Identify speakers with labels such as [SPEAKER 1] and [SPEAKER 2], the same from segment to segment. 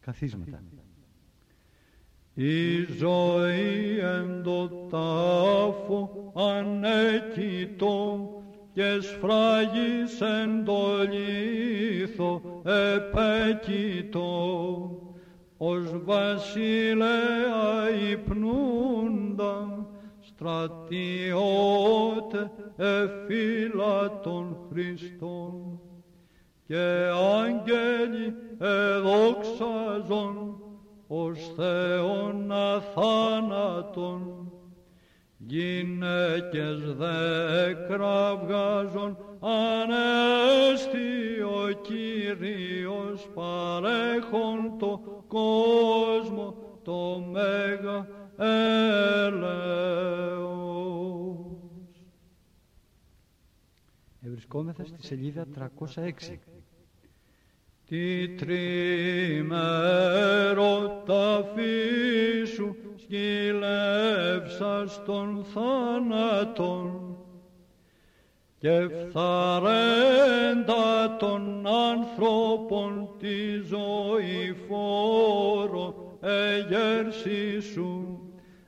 [SPEAKER 1] Καθίσματα.
[SPEAKER 2] Η ζωή εν το τάφο ανέκητο και σφράγις εν το λίθο επέκητο, ως βασιλέα υπνούντα στρατιώτε εφύλατων Χριστών, και άγγελοι εδόξαζον ως Θεόν αθάνατον, γυναίκες δε κραυγάζον ανέστη ο Κύριος παρέχον το κόσμο το μέγα έλεος.
[SPEAKER 1] Ευρισκόμεθα στη σελίδα 306.
[SPEAKER 2] Τι τριμέρο ταφή σου σκυλεύσας των θάνατων, και φθαρέντα των άνθρωπων τη ζωή φόρο εγέρση σου,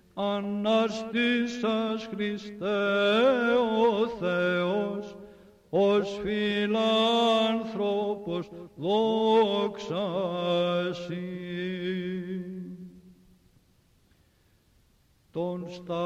[SPEAKER 2] αναστήσας Χριστέ ο Θεός, ως φιλάνθρωπος δόξα σοι. Τον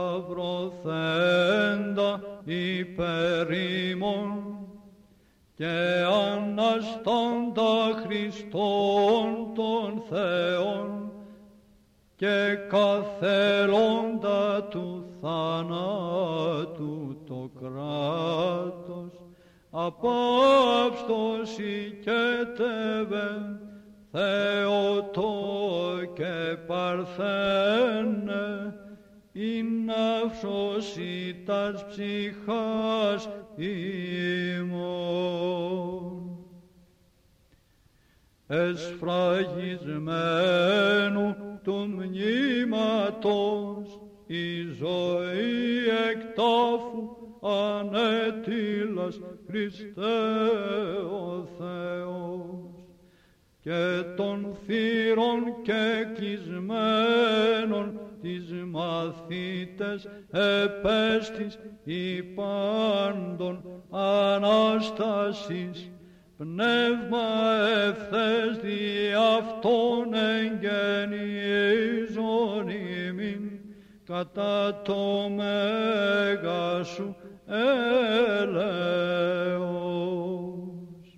[SPEAKER 2] σταυρωθέντα υπερήμων και αναστάντα Χριστόν των Θεών, και καθελώντα του θανάτου το κράτος, απαύστος οικέτευε Θεότο και Παρθένε, η ναύσωση τας ψυχάς ημών. Εσφραγισμένου του μνήματος η ζωή εκ τάφου ανέτειλας Χριστέ ο Θεός, και των θύρων και κλεισμένων τις μαθήτες επέστης υπάντων Ανάστασης, πνεύμα ευθές δι' αυτόν εγγενίζον ημίν, κατά το μέγα σου έλεος.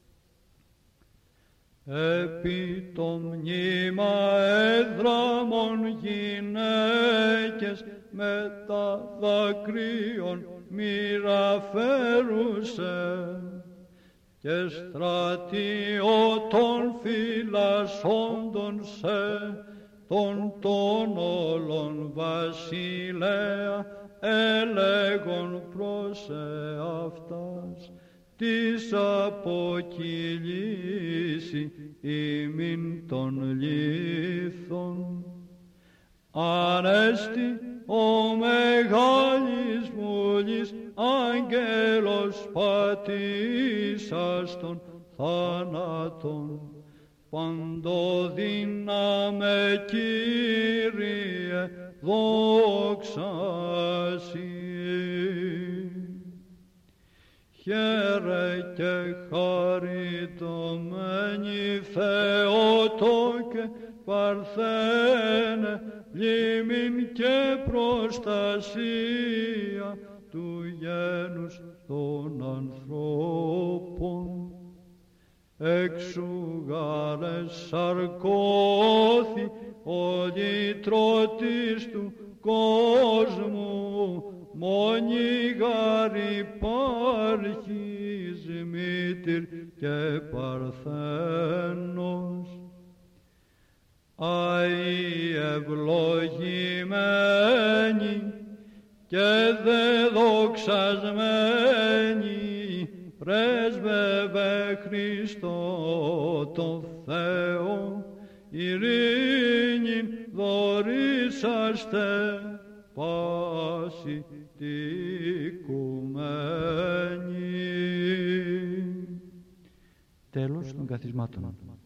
[SPEAKER 2] Επί το μνήμα έδραμον γυναίκες με τα δακρύων μοιραφέρουσε, και στρατιώτων φυλασσόντων σε των όλων βασιλέα έλεγον προς εαυτάς, της αποκυλήσει ημίν των λίθων. Ανέστη ο μεγάλης μουλής άγγελος πατήσας των θάνατων, παντοδύναμε Κύριε δόξα σοι. Χαίρε και χαριτωμένη Θεότο και Παρθένε, λίμην και προστασία του γένους των ανθρώπων. Εξου γάρε σαρκώθη ο λυτρωτής του κόσμου, μόνη γάρ υπάρχεις μήτηρ και Παρθένος. Αϊ ευλογημένη και δε δοξασμένη, πρέσβευε Χριστό το Θεό, ειρήνην δωρήσαστε πάση τη οικουμένη.
[SPEAKER 1] Τέλος των καθισμάτων.